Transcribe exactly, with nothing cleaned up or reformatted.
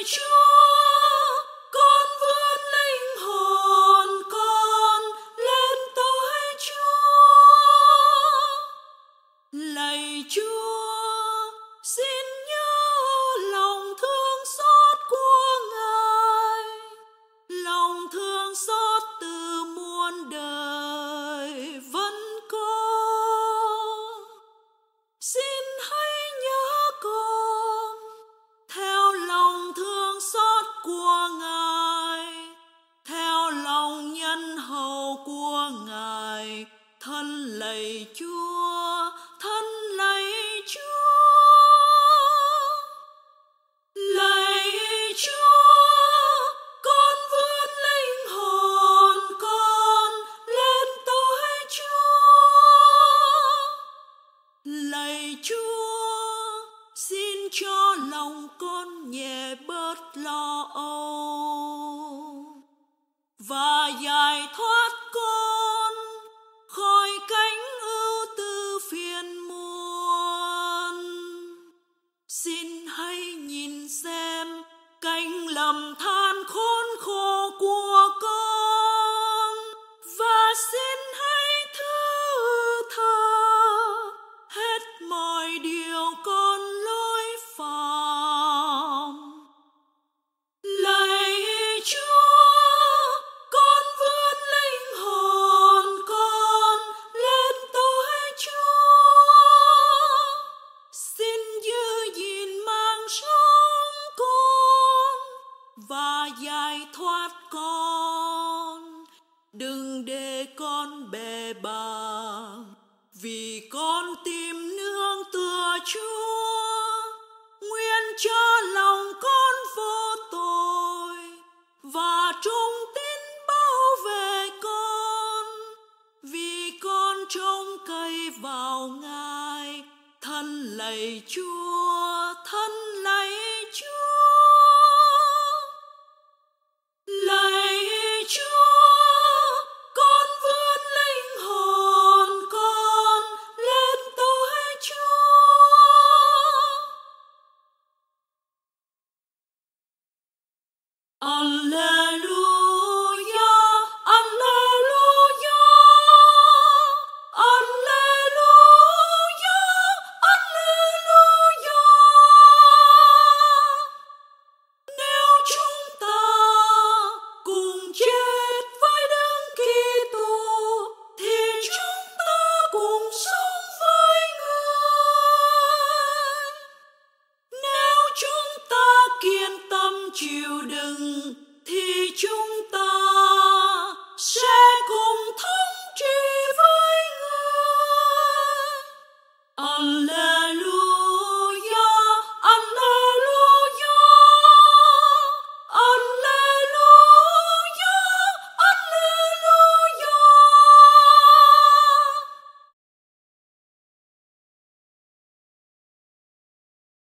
Chúa, con vươn linh hồn con lên tới Chúa. Lạy Chúa, xin nhớ lòng thương xót của Ngài, lòng thương xót từ muôn đời vẫn có. Xin hãy nhớ con theo lòng thương xót của Ngài, theo lòng nhân hậu của Ngài. Thân lạy Chúa, thân lạy Chúa. Lạy Chúa, con vươn linh hồn con lên tới Chúa. Lạy Chúa, xin cho lòng con nhẹ bớt lo âu và giải thoát con khỏi cánh ưu tư phiền muôn. Xin hãy nhìn xem cánh lầm than khốn khổ của con và xin hãy thứ tha hết mọi điều con lỗi phạm. Lạy Chúa, con vươn linh hồn con lên tới Chúa. Xin giữ gìn mạng sống con và giải thoát con. Đừng để con bề bàng, vì con tìm nương tựa Chúa. Nguyện cho lòng con vô tội và trung tín bảo vệ con, vì con trông cậy vào Ngài. Thân lạy Chúa, thân lạy Chúa. Lạy Chúa, con vươn linh hồn con lên tới Chúa. Alleluia, Alleluia, Alleluia, Alleluia. Nếu chúng ta cùng chết với Đấng Kitô, thì chúng ta cùng sống với Người. Nếu chúng ta kiên tâm chịu đựng, thì chúng